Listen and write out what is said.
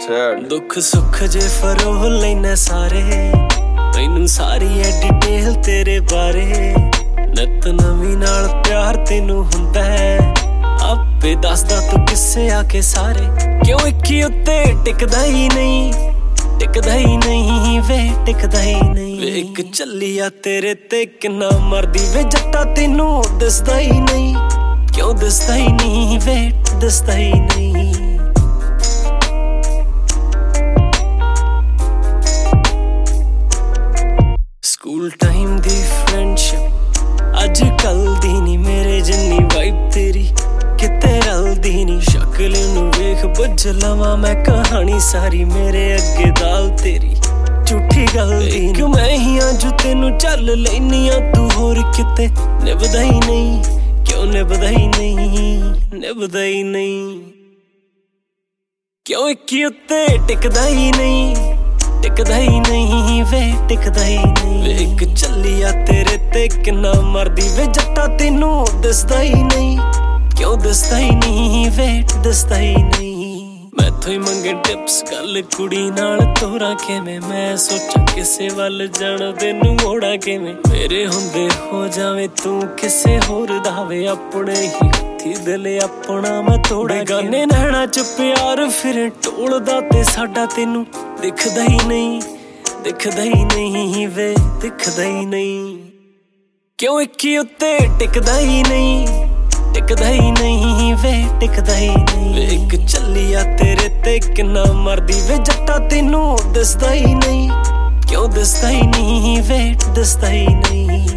sad दुख सुख जे pharaoh लैना सारे मैनू सारी है डिटेल तेरे बारे नित नवी नाल प्यार तेनू हुंदा है आपे दसदा तू किस्से आके सारे क्यों इक्की उत्ते टिकदा ही नहीं वे टिकदा ही नहीं वे एक चलिया तेरे ते किन्ना मरदी वे जट्टा तेनू दसदा ही नहीं क्यों दसदा ही नहीं वे दसदा ही नहीं स्कूल टाइम दी फ्रेंडशिप अज कल दी नी मेरे जिन्नी वाइब तेरी किते रलदी नी शक्ल नू वेख बुझ लवां मैं कहानी सारी मेरे अगे दाल तेरी झूठी गल दी क्यों मैं ही हां जो तेनू चल लैनी आ तू होर किते निभदा ही नहीं क्यों निभदा ही नहीं क्यों इक्की उत्ते टिकदा ही नहीं वे टिकदा ही नहीं वे एक चलिया तेरे ते किन्ना मरदी वे जट्टा तेनू दसदा ही नहीं क्यों दसदा ही नहीं वे दसदा ही नहीं मैथों ही मंगे टिप्स गल कुड़ी नाल तोरा किवें मैं सोचा किसे वल जाण तेनू मोड़ा किवें मेरे हुंदे हो जावे तू किसे होर दावे अपने ही हत्थी दिल अपना मैं तोड़ा बेगाने नैना च प्यार फिर टोलदा ते साडा तेनू दिखदा ही नहीं वे दिखदा ही नहीं क्यों इक्की उत्ते टिकदा ही नहीं वे टिकदा ही नहीं वे एक चलिया तेरे ते किन्ना मरदी वे जट्टा तेनू दसदा ही नहीं क्यों दसदा ही नहीं वे दसदा ही नहीं